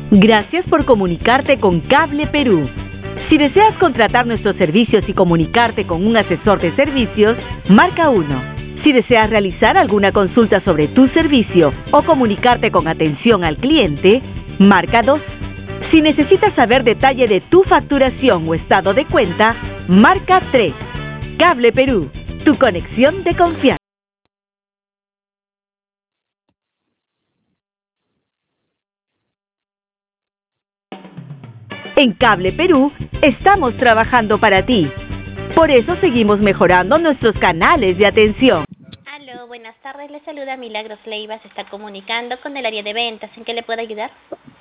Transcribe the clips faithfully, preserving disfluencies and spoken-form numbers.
Gracias por comunicarte con Cable Perú. Si deseas contratar nuestros servicios y comunicarte con un asesor de servicios, marca uno. Si deseas realizar alguna consulta sobre tu servicio o comunicarte con atención al cliente, marca dos. Si necesitas saber detalle de tu facturación o estado de cuenta, marca tres. Cable Perú, tu conexión de confianza. En Cable Perú estamos trabajando para ti. Por eso seguimos mejorando nuestros canales de atención. Aló, buenas tardes. Le saluda Milagros Leiva. Se está comunicando con el área de ventas. ¿En qué le puedo ayudar?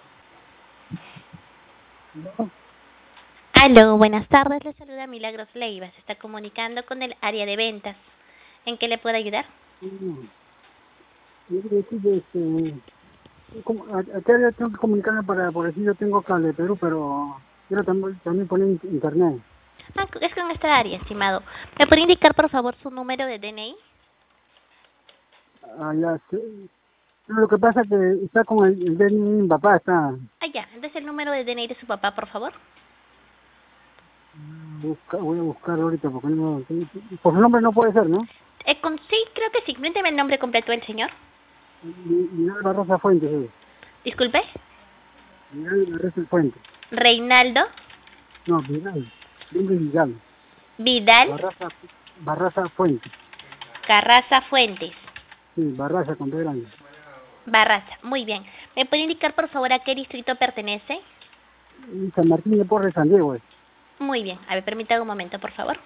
No, Aló, buenas tardes. Le saluda Milagros Leiva. Se está comunicando con el área de ventas. ¿En qué le puedo ayudar? no. Yo quería decir que, este, ¿cómo- ¿a, a qué área tengo que comunicarme para, por decir, yo tengo Cable Perú, pero quiero también, también poner in- internet? Ah, es con esta área, estimado. ¿Me puede indicar, por favor, su número de D N I? Ah, ya, sí. No, lo que pasa es que está con el, el D N I de mi papá, está. Ah, ya. Entonces el número de D N I de su papá, por favor. Busca, voy a buscarlo ahorita porque no. Por su nombre no puede ser, ¿no? Eh, con sí, creo que sí. Cuénteme el nombre completo del señor. Vidal Barrosa Fuentes, sí. Disculpe. Vidal Barrosa Fuentes. Reinaldo No, Vidal. Nombre es Vidal. Vidal Barraza, Barraza Fuentes. Carraza Fuentes. Sí, Barraza con B grande. Barraza. Muy bien. ¿Me puede indicar, por favor, a qué distrito pertenece? Y San Martín de Porres, San Diego, es. Muy bien. A ver, permítame un momento, por favor.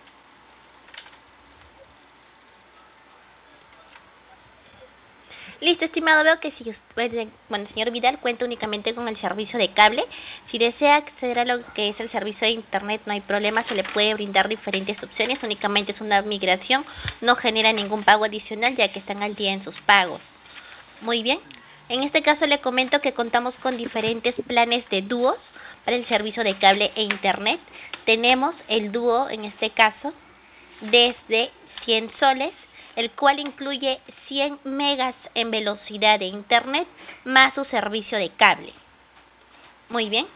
Listo, estimado. Veo que si usted, bueno, el señor Vidal cuenta únicamente con el servicio de cable. Si desea acceder a lo que es el servicio de internet, no hay problema. Se le puede brindar diferentes opciones. Únicamente es una migración. No genera ningún pago adicional, ya que están al día en sus pagos. Muy bien. En este caso le comento que contamos con diferentes planes de dúos para el servicio de cable e internet. Tenemos el dúo, en este caso, desde cien soles, el cual incluye cien megas en velocidad de internet más su servicio de cable. Muy bien.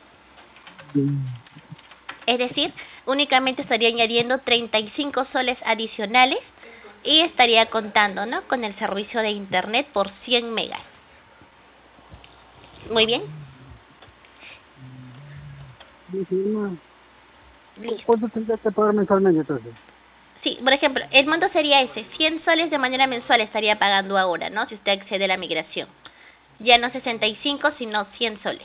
Es decir, únicamente estaría añadiendo treinta y cinco soles adicionales y estaría contando, ¿no?, con el servicio de internet por cien megas. Muy bien. Sí, sí, no. Listo. ¿Cuánto tendría que pagar mensualmente entonces? Sí, por ejemplo, el monto sería ese, cien soles de manera mensual estaría pagando ahora, ¿no?, si usted accede a la migración. Ya no sesenta y cinco, sino cien soles.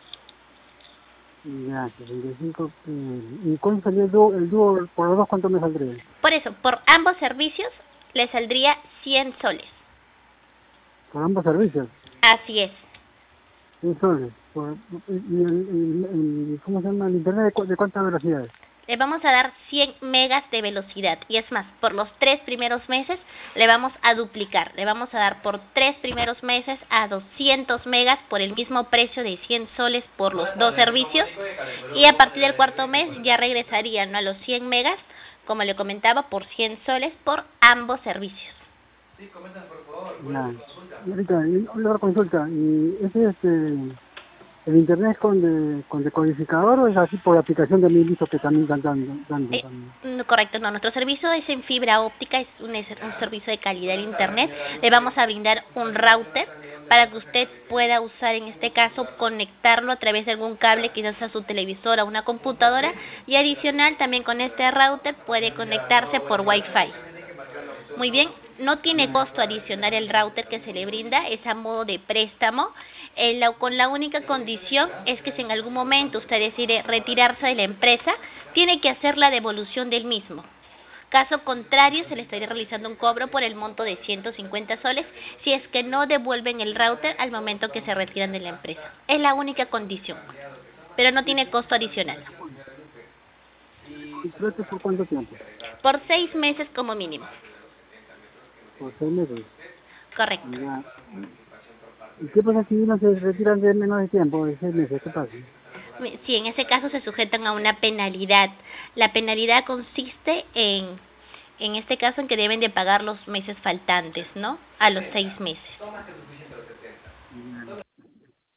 Ya, sesenta y cinco. Eh, ¿Y cuánto saldría el dúo, el dúo? Por los dos, ¿cuánto me saldría? Por eso, por ambos servicios le saldría cien soles. Por ambos servicios, Así es. cien soles. Por, y el, el, el- ¿Cómo se llama? ¿El internet de, cu- de cuántas velocidades? Le vamos a dar cien megas de velocidad. Y es más, por los tres primeros meses le vamos a duplicar. Le vamos a dar por tres primeros meses a doscientos megas por el mismo precio de cien soles por los dos servicios. Y a partir del cuarto mes ya regresarían, ¿no?, a los cien megas, como le comentaba, por cien soles por ambos servicios. Ya. Y ahorita, y otra consulta. ¿Y ese este, el internet es con, de, con decodificador o es así por aplicación de mil que también están dando? dando Eh, también? no, correcto, no. Nuestro servicio es en fibra óptica, es un, es un servicio de calidad de internet. Le vamos a brindar un router para que usted pueda usar, en este caso, conectarlo a través de algún cable, quizás a su televisor, a una computadora, y adicional también con este router puede conectarse por Wi-Fi. Muy bien, no tiene costo adicional el router que se le brinda, es a modo de préstamo, eh, la, con la única condición es que si en algún momento usted decide retirarse de la empresa, tiene que hacer la devolución del mismo. Caso contrario, se le estaría realizando un cobro por el monto de ciento cincuenta soles si es que no devuelven el router al momento que se retiran de la empresa. Es la única condición, pero no tiene costo adicional. ¿Contrato por cuánto tiempo? Por seis meses como mínimo. Por seis meses. Correcto. Ya. ¿Y qué pasa si uno se retira de menos de tiempo, de seis meses? ¿Qué pasa? Sí, en ese caso se sujetan a una penalidad. La penalidad consiste en, en este caso, en que deben de pagar los meses faltantes, ¿no?, a los seis meses. Y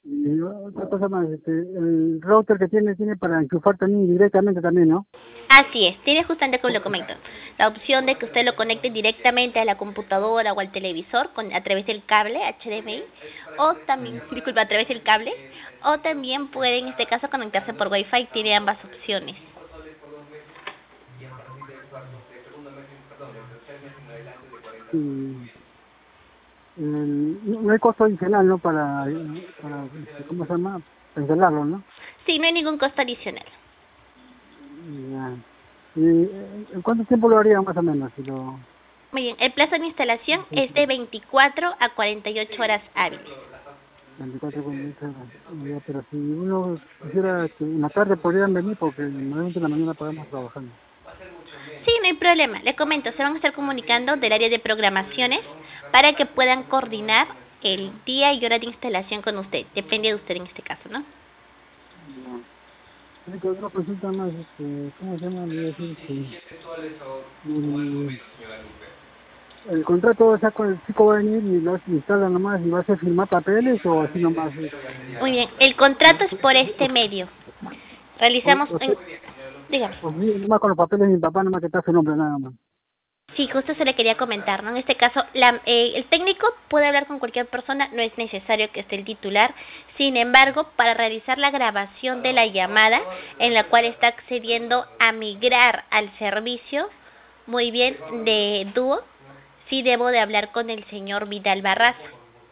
otra cosa más, este, el router que tiene, tiene para enchufar también directamente también, ¿no? Así es, tiene justamente como lo comento, la opción de que usted lo conecte directamente a la computadora o al televisor con, a través del cable H D M I, o también, disculpa, a través del cable, o también puede en este caso conectarse por Wi-Fi, tiene ambas opciones. Y el, no hay costo adicional, ¿no? Para, para este, ¿cómo se llama? Para instalarlo, ¿no? Sí, no hay ningún costo adicional. Ya. ¿Y eh, en cuánto tiempo lo haría más o menos? Si lo... Muy bien, el plazo de instalación es de veinticuatro a cuarenta y ocho horas hábiles. veinticuatro con diez horas. Ya, pero si uno quisiera que en la tarde podrían venir porque normalmente en la mañana podemos trabajando. Sí, no hay problema. Le comento, se van a estar comunicando del área de programaciones para que puedan coordinar el día y hora de instalación con usted. Depende de usted en este caso, ¿no? Ya. Hay que otra consulta más, este, ¿cómo se llama? Le iba a decir, este, el, el contrato, o sea, con el chico va a venir y lo instala nomás y va a hacer firmar papeles o así nomás. Este, Muy bien, el contrato es por este medio. o, Realizamos, o, en, dígame. o sí, nomás con los papeles de mi papá, nomás que está su nombre, nada más. Sí, justo se le quería comentar, ¿no? En este caso, la, eh, el técnico puede hablar con cualquier persona, no es necesario que esté el titular. Sin embargo, para realizar la grabación de la llamada, en la cual está accediendo a migrar al servicio, muy bien, de dúo, sí debo de hablar con el señor Vidal Barraza.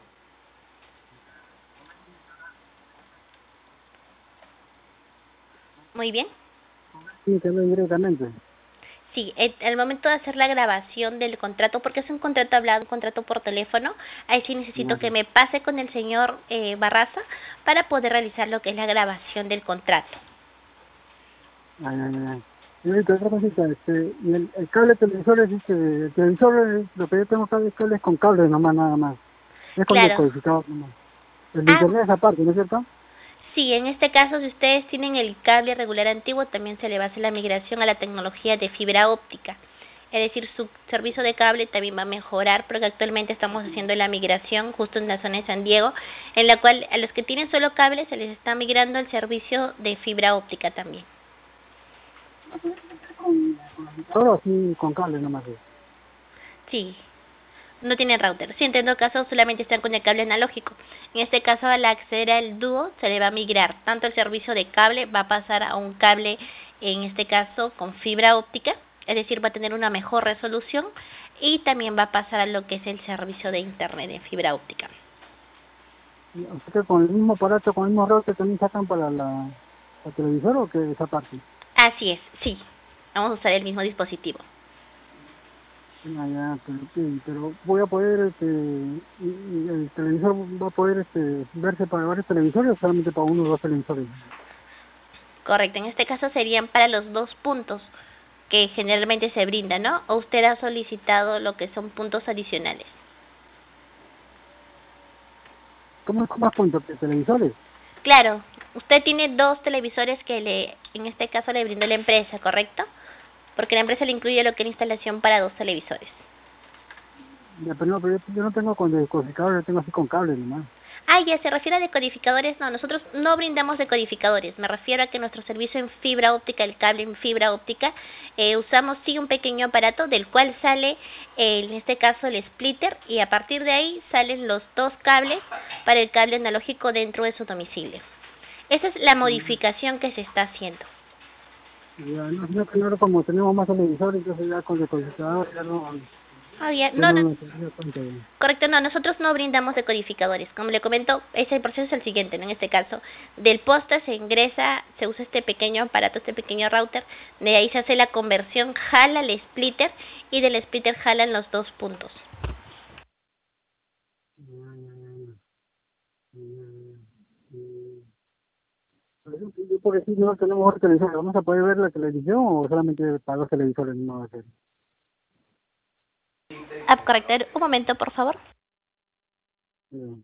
Muy bien. Sí, que hablar directamente. Sí, el, al momento de hacer la grabación del contrato, porque es un contrato hablado, un contrato por teléfono, ahí sí necesito Ya. que me pase con el señor eh, Barraza para poder realizar lo que es la grabación del contrato. Ay, ay, ay. Y ahorita otra cosita, este, y el, el cable televisor es este, el televisor es, lo que yo tengo cable, cable es con cable nomás, nada más. Es con Claro. decodificador nomás. El de Ah, internet es aparte, ¿no es cierto? sí, en este caso, si ustedes tienen el cable regular antiguo, también se le va a hacer la migración a la tecnología de fibra óptica. Es decir, su servicio de cable también va a mejorar porque actualmente estamos haciendo la migración justo en la zona de San Diego, en la cual a los que tienen solo cable se les está migrando el servicio de fibra óptica también. Todo así con cable nomás. Es. Sí, no tienen router. Sí, en todo caso solamente están con el cable analógico. En este caso, al acceder al dúo, se le va a migrar. Tanto el servicio de cable va a pasar a un cable, en este caso, con fibra óptica, es decir, va a tener una mejor resolución y también va a pasar a lo que es el servicio de internet en fibra óptica. O sea que con el mismo aparato, con el mismo router también sacan para la, la televisor o que esa parte. Así es, sí. Vamos a usar el mismo dispositivo. Ah, ya, pero, sí, pero voy a poder, este, y- y el televisor va a poder este, verse para varios televisores o solamente para uno o dos televisores. Correcto, en este caso serían para los dos puntos que generalmente se brindan, ¿no? O usted ha solicitado lo que son puntos adicionales. ¿Cómo es con más puntos que televisores? Claro, usted tiene dos televisores que le, en este caso le brindó la empresa, ¿correcto? Porque la empresa le incluye lo que es la instalación para dos televisores. Ya, pero no, pero yo, yo no tengo con decodificador, yo tengo así con cable nomás. Ah, ya, se refiere a decodificadores. No, nosotros no brindamos decodificadores. Me refiero a que nuestro servicio en fibra óptica, el cable en fibra óptica, eh, usamos sí un pequeño aparato del cual sale, eh, en este caso, el splitter y a partir de ahí salen los dos cables para el cable analógico dentro de su domicilio. Esa es la modificación que se está haciendo. Ya, no, sino que ahora como tenemos más televisores, entonces ya con decodificador ya no, Ah, ya. ya No, no no, nos serviría tanto. Ya. correcto, no, nosotros no brindamos decodificadores. Como le comento, ese proceso es el siguiente, ¿no? En este caso, del poste se ingresa, se usa este pequeño aparato, este pequeño router, de ahí se hace la conversión, jala el splitter y del splitter jalan los dos puntos. Por ejemplo, yo por decir, no tenemos otro televisor, ¿vamos a poder ver la televisión o solamente para los televisores no va a ser? Ah, correcto, un momento, por favor. Sí.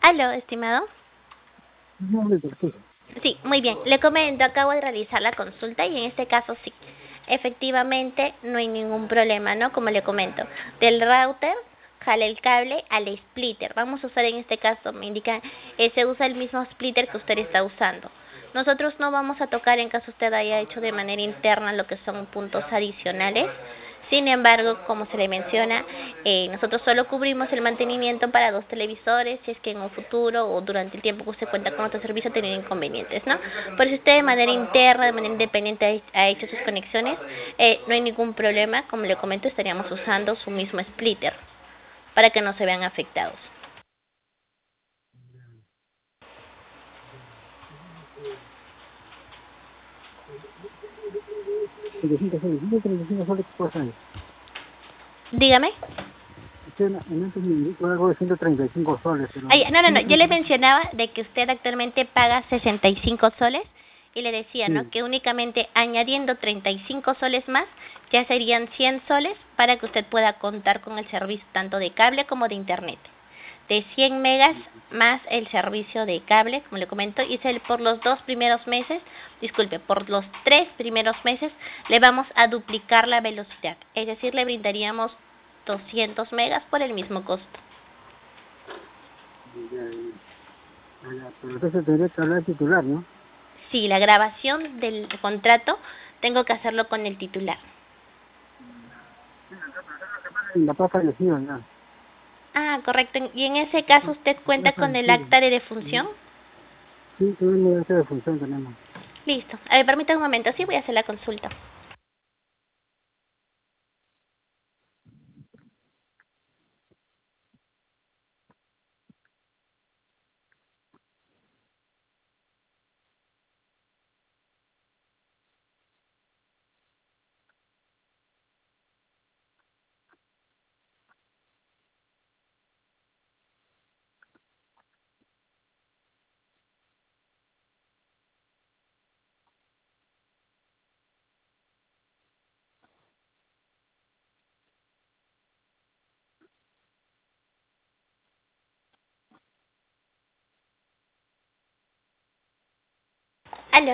Aló, estimado. Sí, muy bien. Le comento, acabo de realizar la consulta y en este caso sí, efectivamente no hay ningún problema, ¿no? Como le comento, del router jale el cable al splitter. Vamos a usar en este caso, me indica, eh, se usa el mismo splitter que usted está usando. Nosotros no vamos a tocar en caso usted haya hecho de manera interna lo que son puntos adicionales. Sin embargo, como se le menciona, eh, nosotros solo cubrimos el mantenimiento para dos televisores, si es que en un futuro o durante el tiempo que usted cuenta con otro servicio tiene inconvenientes, ¿no? Pero si usted de manera interna, de manera independiente ha hecho sus conexiones, eh, no hay ningún problema. Como le comento, estaríamos usando su mismo splitter para que no se vean afectados. Dígame. En este momento algo de ciento treinta y cinco soles. Pero... Ay, no, no, no, yo le mencionaba de que usted actualmente paga sesenta y cinco soles y le decía, ¿no? Sí. Que únicamente añadiendo treinta y cinco soles más ya serían cien soles para que usted pueda contar con el servicio tanto de cable como de internet. De cien megas más el servicio de cable, como le comento, y se- por los dos primeros meses, disculpe, por los tres primeros meses le vamos a duplicar la velocidad, es decir, le brindaríamos doscientos megas por el mismo costo. Ya, ya, ya, pero entonces tendría que hablar titular, ¿no? Sí, la grabación del contrato tengo que hacerlo con el titular. Mi papá falleció ya. Ah, correcto. ¿Y en ese caso usted cuenta con el acta de defunción? Sí, tenemos acta de defunción, tenemos. Listo. A ver, permítame un momento, sí voy a hacer la consulta. Aló.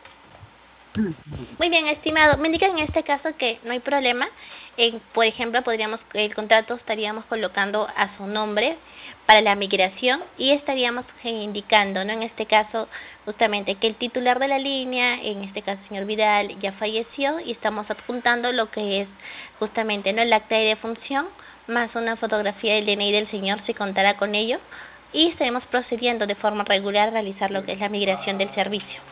Muy bien, estimado. Me indica en este caso que no hay problema. Eh, por ejemplo, podríamos el contrato estaríamos colocando a su nombre para la migración y estaríamos eh, indicando, ¿no? En este caso, justamente que el titular de la línea, en este caso el señor Vidal, ya falleció y estamos adjuntando lo que es justamente, ¿no? El acta de defunción más una fotografía del D N I del señor, si contara con ello, y estaremos procediendo de forma regular a realizar lo que es la migración del servicio.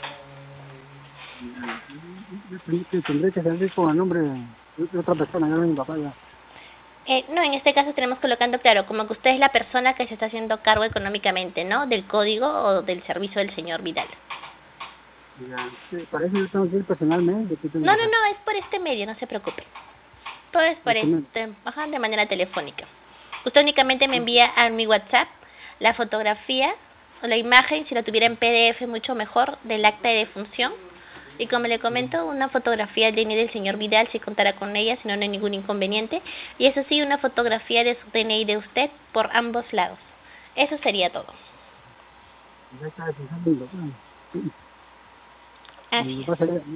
Yo tendré que salir con el nombre de otra persona, ya no es mi papá ya. Eh, no, en este caso estaremos colocando, claro, como que usted es la persona que se está haciendo cargo económicamente, ¿no? Del código o del servicio del señor Vidal. Ya, sí, para eso yo tengo que ir personalmente. ¿Qué tengo No, que no, hacer? no, es por este medio, no se preocupe. Todo es por Este medio. este, ajá, de manera telefónica. Usted únicamente me envía a mi WhatsApp la fotografía o la imagen, si la tuviera en P D F mucho mejor, del acta de defunción. Y como le comento, una fotografía del D N I del señor Vidal, si contara con ella, si no, no hay ningún inconveniente. Y eso sí, una fotografía de su D N I de usted por ambos lados. Eso sería todo. Ya está defunción mi papá. Sí. Así Mi es. papá sería...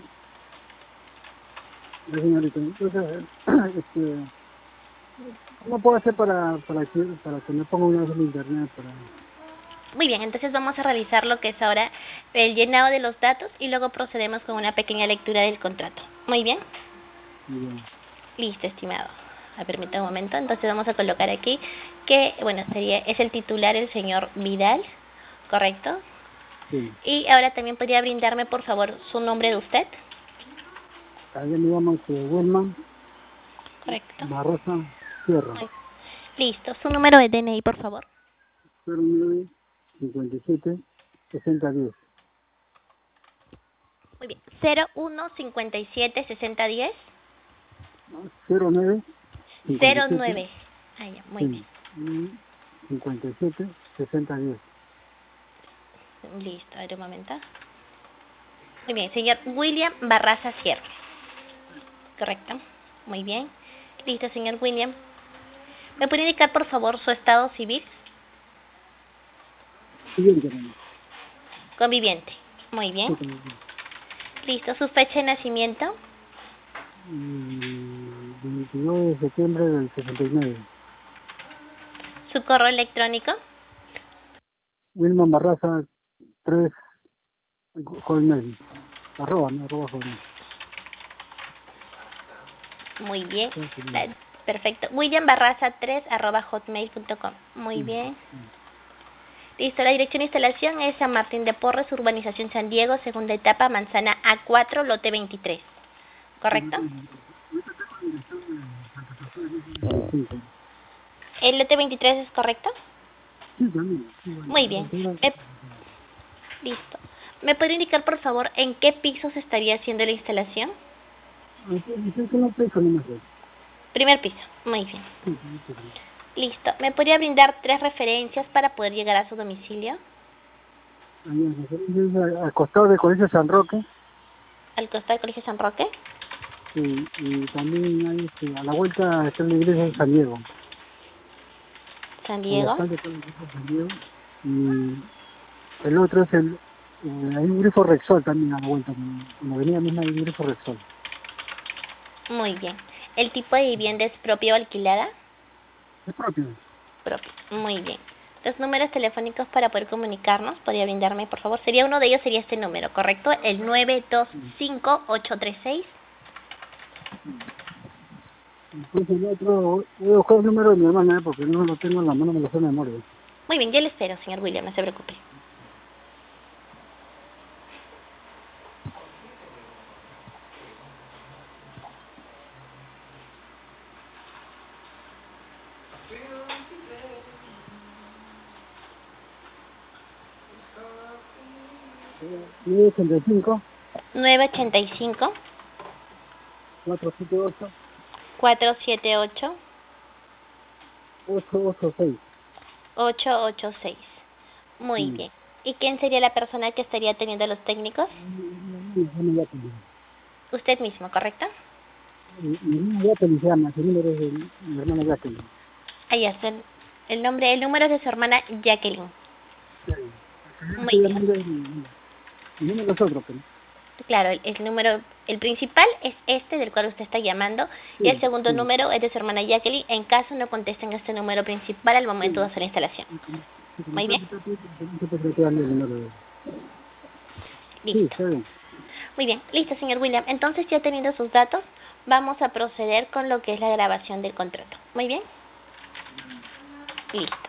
Ya, señorita, entonces, este... ¿cómo puedo hacer para, para, que, para que me ponga una vez en internet? Para... Muy bien, entonces vamos a realizar lo que es ahora el llenado de los datos y luego procedemos con una pequeña lectura del contrato. Muy bien. Bien. Listo, estimado. A permítame un momento. Entonces vamos a colocar aquí que, bueno, sería es el titular el señor Vidal, ¿correcto? Sí. Y ahora también podría brindarme, por favor, su nombre de usted. También me llamo este, Wilman Correcto. Barrosa Sierra. Muy- Listo. Su número de D N I, por favor. cero nueve cincuenta y siete sesenta diez. Muy bien. cero uno cincuenta y siete sesenta diez. cero nueve cincuenta y cero siete nueve. Ah, ya, muy bien. sí, cincuenta y siete sesenta diez. Listo, a ver un momento. Muy bien, señor William Barraza Sierra. Correcto. Muy bien. Listo, señor William. ¿Me puede indicar, por favor, su estado civil? Siguiente, hermano. Conviviente. Muy bien. Sí, conviviente. Listo. ¿Su fecha de nacimiento? Mm, veintidós de septiembre del sesenta y nueve. ¿Su correo electrónico? Wilman Barraza tres Hotmail. Arroba, no, arroba Hotmail. Muy bien. Sí, sí, La- Perfecto. William Barraza tres arroba hotmail punto com. Muy sí, bien. sí. Listo. La dirección de instalación es San Martín de Porres, Urbanización San Diego, segunda etapa, manzana A cuatro, lote veintitrés. ¿Correcto? Sí, ¿El lote veintitrés es correcto? también. Sí, bueno, Muy bien. Me- Listo. ¿Me puede indicar, por favor, en qué piso se estaría haciendo la instalación? Dice que no peso, no me sé. Primer piso. Muy bien. Sí, sí, sí, sí. Listo. ¿Me podría brindar tres referencias para poder llegar a su domicilio? Ahí en referencia al al costado del Colegio San Roque, Al costado del Colegio San Roque. sí, y también hay, este, a la vuelta está la iglesia de San Diego. San A la Diego. espalda está la iglesia de San Diego. Y el otro es el, eh, hay un grifo Rexol también a la vuelta. En la avenida misma hay un grifo Rexol. Muy bien. ¿El tipo de vivienda es propia o alquilada? Es propio. Propia. Muy bien. Los números telefónicos para poder comunicarnos, ¿podría brindarme, por favor? Sería uno de ellos, sería este número, ¿correcto? El nueve dos cinco ocho tres seis. Entonces el otro, voy a buscar el número de mi hermana, ¿eh? Porque no lo tengo en la mano, me lo sé de memoria. Muy bien, yo le espero, señor William, no se preocupe. nueve ochenta y cinco, nueve ochenta y cinco, cuatrocientos setenta y ocho, cuatrocientos setenta y ocho, ochocientos ochenta y seis. ochocientos ochenta y seis. Muy Sí. bien. ¿Y quién sería la persona que estaría atendiendo a los técnicos? Mi hermana Jacqueline. Usted mismo, ¿correcto? Mi mi hermana Jacqueline se llama, su número es el- mi hermana Jacqueline. Ahí está. El, el nombre, el número es de su hermana Jacqueline. Sí. Muy Estoy bien. llamando el, el número de nosotros, pero. Claro, el, el número, el principal es este del cual usted está llamando y el Sí, segundo sí. número es de su hermana Jacqueline en caso no contesten este número principal al momento de hacer la instalación. Sí, como- sí, como Muy está- bien, está- está- está- está- está- está dando el número de- Sí, listo. está bien. Muy bien, listo, señor William. Entonces, ya teniendo sus datos, vamos a proceder con lo que es la grabación del contrato. Muy bien. Listo.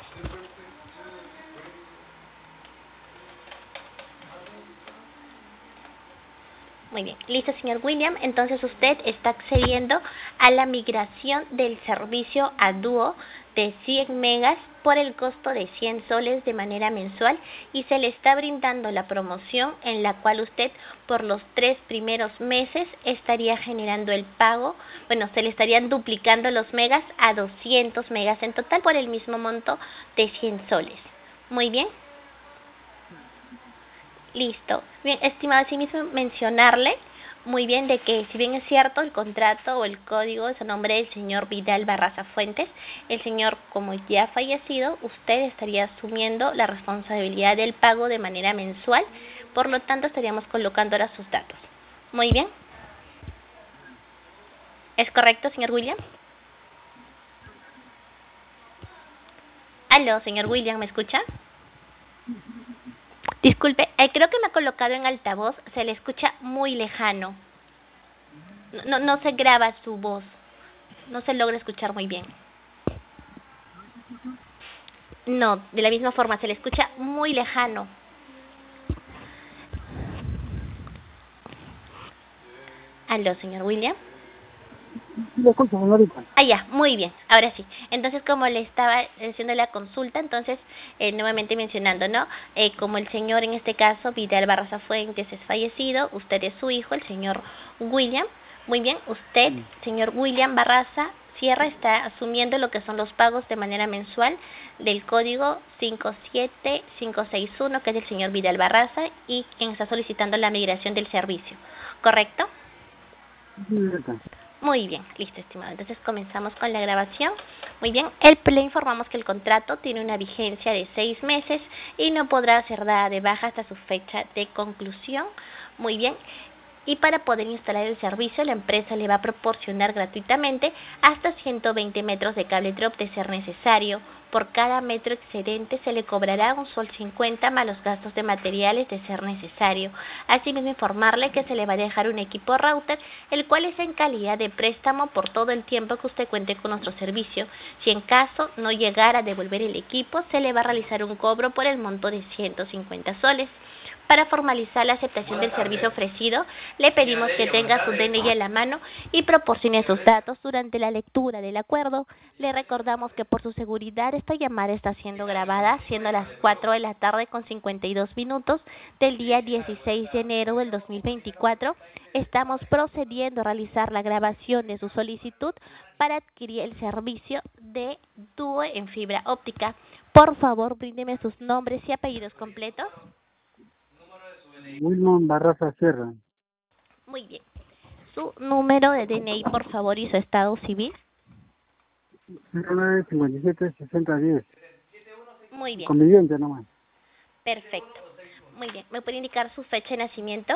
Muy bien, listo, señor William. Entonces usted está accediendo a la migración del servicio a Duo de cien megas por el costo de cien soles de manera mensual y se le está brindando la promoción en la cual usted por los tres primeros meses estaría generando el pago, bueno, se le estarían duplicando los megas a doscientos megas en total por el mismo monto de cien soles. Muy bien. Listo. Bien, estimado, asimismo mencionarle muy bien de que si bien es cierto el contrato o el código es a nombre del señor Vidal Barraza Fuentes, el señor como ya ha fallecido, usted estaría asumiendo la responsabilidad del pago de manera mensual, por lo tanto estaríamos colocando ahora sus datos. Muy bien. ¿Es correcto, señor William? Aló, señor William, ¿me escucha? Disculpe, eh, creo que me ha colocado en altavoz, se le escucha muy lejano. No, no, no se graba su voz, no se logra escuchar muy bien. No, de la misma forma, se le escucha muy lejano. Aló, señor William. Sí, lo escucho, señorita. Ah, ya, muy bien, ahora sí. Entonces, como le estaba haciendo la consulta, entonces, eh, nuevamente mencionando, ¿no? Eh, como el señor, en este caso, Vidal Barraza Fuentes es fallecido, usted es su hijo, el señor William. Muy bien, usted, Sí. señor William Barraza Sierra, está asumiendo lo que son los pagos de manera mensual del código cinco siete cinco seis uno, que es del señor Vidal Barraza, y quien está solicitando la migración del servicio, ¿correcto? Sí, señorita. Muy bien, listo, estimado. Entonces comenzamos con la grabación. Muy bien, el, le informamos que el contrato tiene una vigencia de seis meses y no podrá ser dada de baja hasta su fecha de conclusión. Muy bien. Y para poder instalar el servicio, la empresa le va a proporcionar gratuitamente hasta ciento veinte metros de cable drop de ser necesario. Por cada metro excedente se le cobrará un sol cincuenta más los gastos de materiales de ser necesario. Asimismo, informarle que se le va a dejar un equipo router, el cual es en calidad de préstamo por todo el tiempo que usted cuente con nuestro servicio. Si en caso no llegara a devolver el equipo, se le va a realizar un cobro por el monto de ciento cincuenta soles. Para formalizar la aceptación del servicio ofrecido, le pedimos que tenga su D N I en la mano y proporcione sus datos durante la lectura del acuerdo. Le recordamos que por su seguridad esta llamada está siendo grabada, siendo las cuatro de la tarde con cincuenta y dos minutos del día dieciséis de enero del dos mil veinticuatro. Estamos procediendo a realizar la grabación de su solicitud para adquirir el servicio de Duo en fibra óptica. Por favor, bríndeme sus nombres y apellidos completos. Wilmon Barraza Sierra. Muy bien. Su número de D N I, por favor, y su estado civil. cero nueve cincuenta y siete sesenta diez. Muy bien. Conviviente nomás. Perfecto. Muy bien. ¿Me puede indicar su fecha de nacimiento?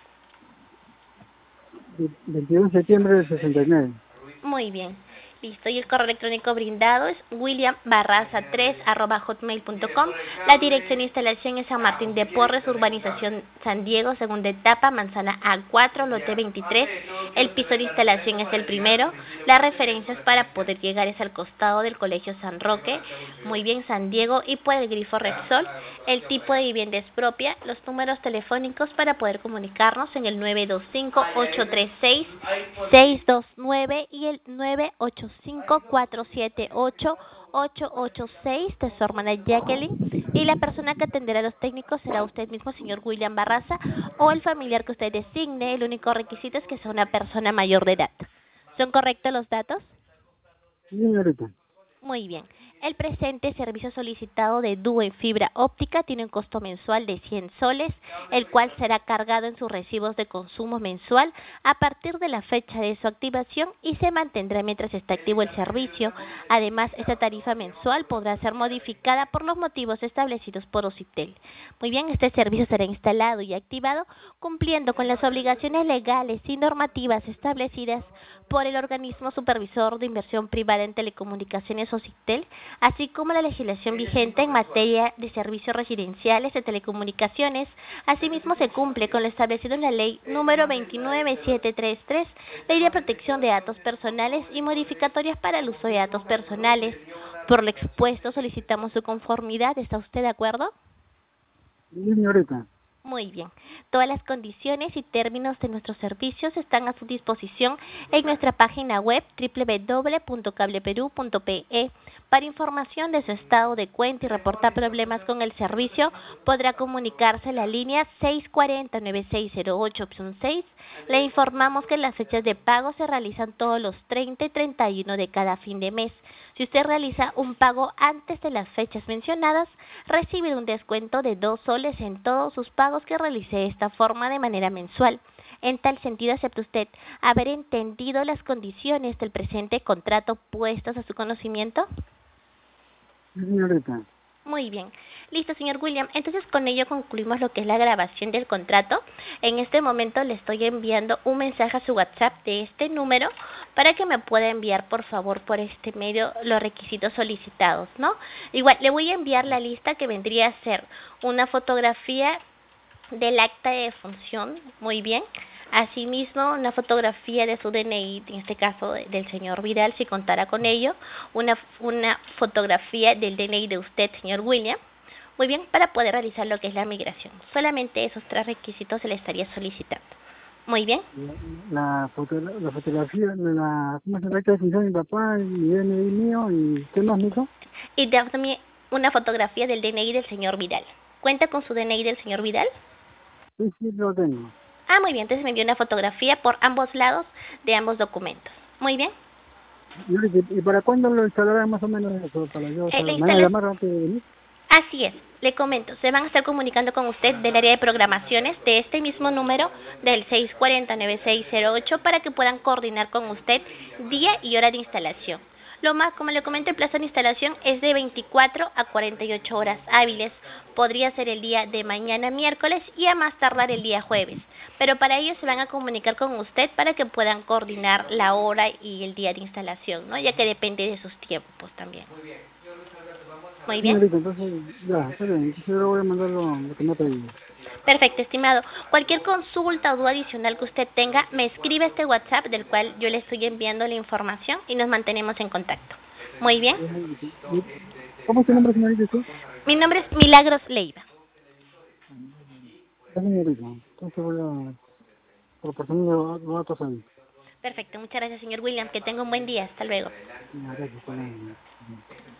veintidós de septiembre del sesenta y nueve. Muy bien. Listo, y el correo electrónico brindado es william barraza tres arroba hotmail punto com. La dirección de instalación es San Martín de Porres, urbanización San Diego, segunda etapa, manzana A cuatro, lote veintitrés. El piso de instalación es el primero. Las referencias para poder llegar es al costado del Colegio San Roque, muy bien, San Diego, y por el grifo Repsol. El tipo de vivienda es propia. Los números telefónicos para poder comunicarnos en el nueve dos cinco, ocho tres seis, seis dos nueve y el nueve ocho cinco, cuatro siete ocho, ocho ocho seis de su hermana Jacqueline, y la persona que atenderá a los técnicos será usted mismo, señor William Barraza, o el familiar que usted designe. El único requisito es que sea una persona mayor de edad. ¿Son correctos los datos? Sí, señorita. Muy bien. El presente servicio solicitado de Duo en fibra óptica tiene un costo mensual de cien soles, el cual será cargado en sus recibos de consumo mensual a partir de la fecha de su activación y se mantendrá mientras esté activo el servicio. Además, esta tarifa mensual podrá ser modificada por los motivos establecidos por OCITEL. Muy bien, este servicio será instalado y activado cumpliendo con las obligaciones legales y normativas establecidas por el organismo supervisor de inversión privada en telecomunicaciones OCITEL, así como la legislación vigente en materia de servicios residenciales de telecomunicaciones. Asimismo, se cumple con lo establecido en la ley número veintinueve mil setecientos treinta y tres, Ley de Protección de Datos Personales y modificatorias para el uso de datos personales. Por lo expuesto, solicitamos su conformidad. ¿Está usted de acuerdo? Sí, señorita. Muy bien. Todas las condiciones y términos de nuestros servicios están a su disposición en nuestra página web doble u doble u doble u punto cableperú punto pe. Para información de su estado de cuenta y reportar problemas con el servicio, podrá comunicarse a la línea seis cuatro cero, nueve seis cero ocho, opción seis. Le informamos que las fechas de pago se realizan todos los treinta y treinta y uno de cada fin de mes. Si usted realiza un pago antes de las fechas mencionadas, recibe un descuento de dos soles en todos sus pagos que realice de esta forma de manera mensual. En tal sentido, ¿acepta usted haber entendido las condiciones del presente contrato puestas a su conocimiento? Sí, señorita. Muy bien. Listo, señor William. Entonces, con ello concluimos lo que es la grabación del contrato. En este momento le estoy enviando un mensaje a su WhatsApp de este número para que me pueda enviar, por favor, por este medio los requisitos solicitados, ¿no? Igual, le voy a enviar la lista que vendría a ser una fotografía del acta de defunción, muy bien. Asimismo, una fotografía de su D N I, en este caso del señor Vidal, si contara con ello, una, una fotografía del D N I de usted, señor William, muy bien, para poder realizar lo que es la migración. Solamente esos tres requisitos se le estaría solicitando. Muy bien. La, la, foto, la fotografía, la, ¿cómo se llama? La de mi papá, mi D N I mío, y ¿qué más, mijo? Y también una fotografía del D N I del señor Vidal. ¿Cuenta con su D N I del señor Vidal? Sí, sí, lo tengo. Ah, muy bien, entonces me envió una fotografía por ambos lados de ambos documentos. Muy bien. ¿Y para cuándo lo instalarán más o menos eso? Para yo, Eh, para la mañana instala- llamar antes de venir. Así es, le comento, se van a estar comunicando con usted del área de programaciones de este mismo número del seis cuatro cero, nueve seis cero ocho para que puedan coordinar con usted día y hora de instalación. Lo más, como le comento, el plazo de instalación es de veinticuatro a cuarenta y ocho horas hábiles. Podría ser el día de mañana miércoles y a más tardar el día jueves. Pero para ello se van a comunicar con usted para que puedan coordinar la hora y el día de instalación, ¿no? Ya que depende de sus tiempos también. Muy bien. Señorita, entonces, ya, está bien. Entonces yo le voy a mandar lo, lo que me ha pedido. Perfecto, estimado. Cualquier consulta o duda adicional que usted tenga, me escribe a este WhatsApp del cual yo le estoy enviando la información y nos mantenemos en contacto. Muy bien. ¿Cómo es su nombre, señorita? ¿Tú? Mi nombre es Milagros Leiva. Ya, señorita. Entonces voy a proporcionar los los datos ahí. Perfecto, muchas gracias, señor William. Que tenga un buen día. Hasta luego. Ya, gracias, hasta luego.